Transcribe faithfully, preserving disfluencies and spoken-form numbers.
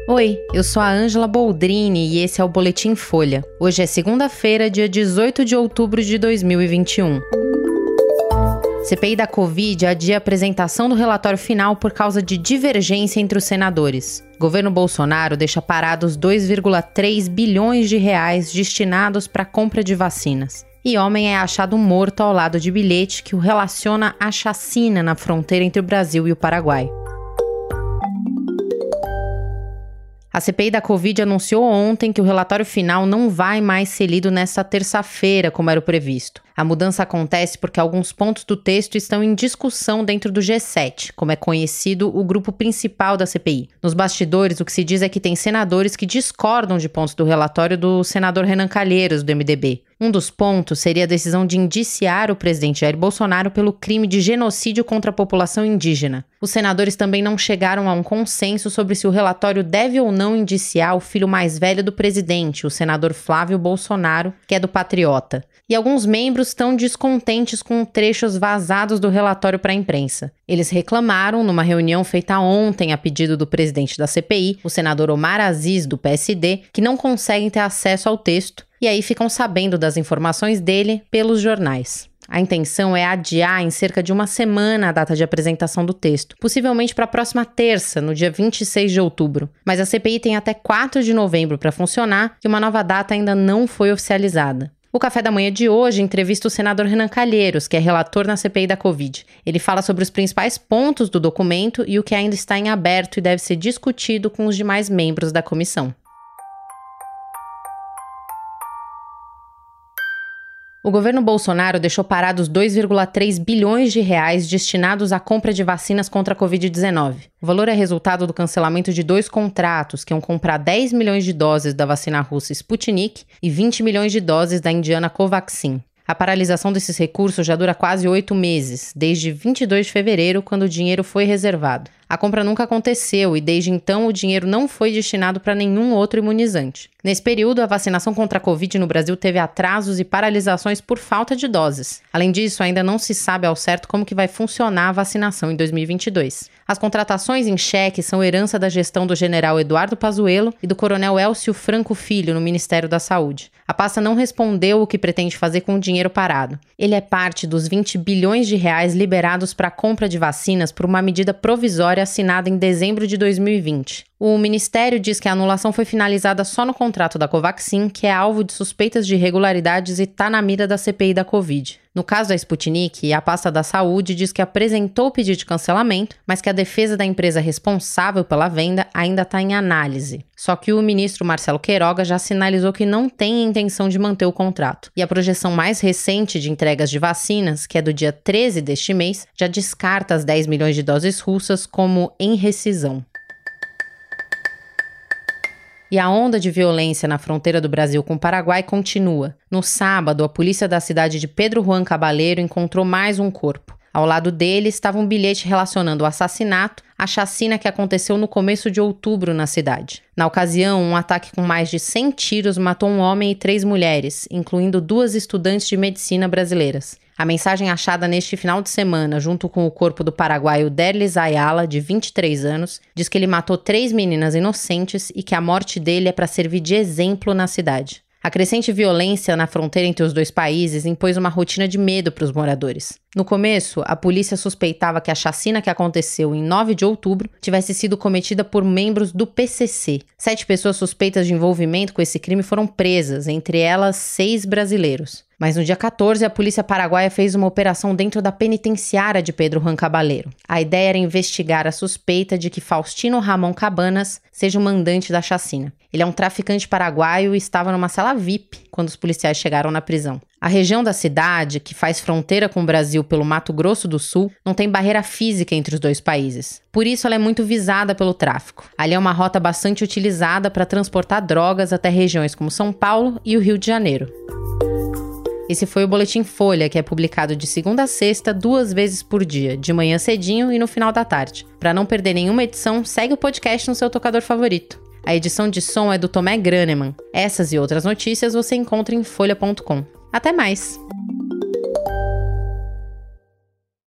Oi, eu sou a Ângela Boldrini e esse é o Boletim Folha. Hoje é segunda-feira, dia dezoito de outubro de dois mil e vinte e um. C P I da Covid adia a apresentação do relatório final por causa de divergência entre os senadores. Governo Bolsonaro deixa parados dois vírgula três bilhões de reais destinados para a compra de vacinas. E homem é achado morto ao lado de bilhete que o relaciona à chacina na fronteira entre o Brasil e o Paraguai. A C P I da Covid anunciou ontem que o relatório final não vai mais ser lido nesta terça-feira, como era o previsto. A mudança acontece porque alguns pontos do texto estão em discussão dentro do G sete, como é conhecido o grupo principal da C P I. Nos bastidores, o que se diz é que tem senadores que discordam de pontos do relatório do senador Renan Calheiros, do M D B. Um dos pontos seria a decisão de indiciar o presidente Jair Bolsonaro pelo crime de genocídio contra a população indígena. Os senadores também não chegaram a um consenso sobre se o relatório deve ou não indiciar o filho mais velho do presidente, o senador Flávio Bolsonaro, que é do Patriota. E alguns membros estão descontentes com trechos vazados do relatório para a imprensa. Eles reclamaram, numa reunião feita ontem a pedido do presidente da C P I, o senador Omar Aziz, do P S D, que não conseguem ter acesso ao texto, e aí ficam sabendo das informações dele pelos jornais. A intenção é adiar em cerca de uma semana a data de apresentação do texto, possivelmente para a próxima terça, no dia vinte e seis de outubro. Mas a C P I tem até quatro de novembro para funcionar e uma nova data ainda não foi oficializada. O Café da Manhã de hoje entrevista o senador Renan Calheiros, que é relator na C P I da Covid. Ele fala sobre os principais pontos do documento e o que ainda está em aberto e deve ser discutido com os demais membros da comissão. O governo Bolsonaro deixou parados dois vírgula três bilhões de reais destinados à compra de vacinas contra a covid dezenove. O valor é resultado do cancelamento de dois contratos, que iam comprar dez milhões de doses da vacina russa Sputnik e vinte milhões de doses da indiana Covaxin. A paralisação desses recursos já dura quase oito meses, desde vinte e dois de fevereiro, quando o dinheiro foi reservado. A compra nunca aconteceu e, desde então, o dinheiro não foi destinado para nenhum outro imunizante. Nesse período, a vacinação contra a Covid no Brasil teve atrasos e paralisações por falta de doses. Além disso, ainda não se sabe ao certo como que vai funcionar a vacinação em dois mil e vinte e dois. As contratações em cheque são herança da gestão do general Eduardo Pazuello e do coronel Elcio Franco Filho no Ministério da Saúde. A pasta não respondeu o que pretende fazer com o dinheiro parado. Ele é parte dos vinte bilhões de reais liberados para a compra de vacinas por uma medida provisória assinada em dezembro de dois mil e vinte. O Ministério diz que a anulação foi finalizada só no contrato da Covaxin, que é alvo de suspeitas de irregularidades e está na mira da C P I da Covid. No caso da Sputnik, a pasta da Saúde diz que apresentou o pedido de cancelamento, mas que a defesa da empresa responsável pela venda ainda está em análise. Só que o ministro Marcelo Queiroga já sinalizou que não tem intenção de manter o contrato. E a projeção mais recente de entregas de vacinas, que é do dia treze deste mês, já descarta as dez milhões de doses russas como em rescisão. E a onda de violência na fronteira do Brasil com o Paraguai continua. No sábado, a polícia da cidade de Pedro Juan Cabaleiro encontrou mais um corpo. Ao lado dele estava um bilhete relacionando o assassinato à chacina que aconteceu no começo de outubro na cidade. Na ocasião, um ataque com mais de cem tiros matou um homem e três mulheres, incluindo duas estudantes de medicina brasileiras. A mensagem achada neste final de semana, junto com o corpo do paraguaio Derlis Ayala, de vinte e três anos, diz que ele matou três meninas inocentes e que a morte dele é para servir de exemplo na cidade. A crescente violência na fronteira entre os dois países impôs uma rotina de medo para os moradores. No começo, a polícia suspeitava que a chacina que aconteceu em nove de outubro tivesse sido cometida por membros do P C C. Sete pessoas suspeitas de envolvimento com esse crime foram presas, entre elas seis brasileiros. Mas no dia quatorze, a polícia paraguaia fez uma operação dentro da penitenciária de Pedro Juan Cabaleiro. A ideia era investigar a suspeita de que Faustino Ramon Cabanas seja o mandante da chacina. Ele é um traficante paraguaio e estava numa cela V I P quando os policiais chegaram na prisão. A região da cidade, que faz fronteira com o Brasil pelo Mato Grosso do Sul, não tem barreira física entre os dois países. Por isso, ela é muito visada pelo tráfico. Ali é uma rota bastante utilizada para transportar drogas até regiões como São Paulo e o Rio de Janeiro. Esse foi o Boletim Folha, que é publicado de segunda a sexta, duas vezes por dia, de manhã cedinho e no final da tarde. Para não perder nenhuma edição, segue o podcast no seu tocador favorito. A edição de som é do Tomé Graneman. Essas e outras notícias você encontra em folha ponto com. Até mais!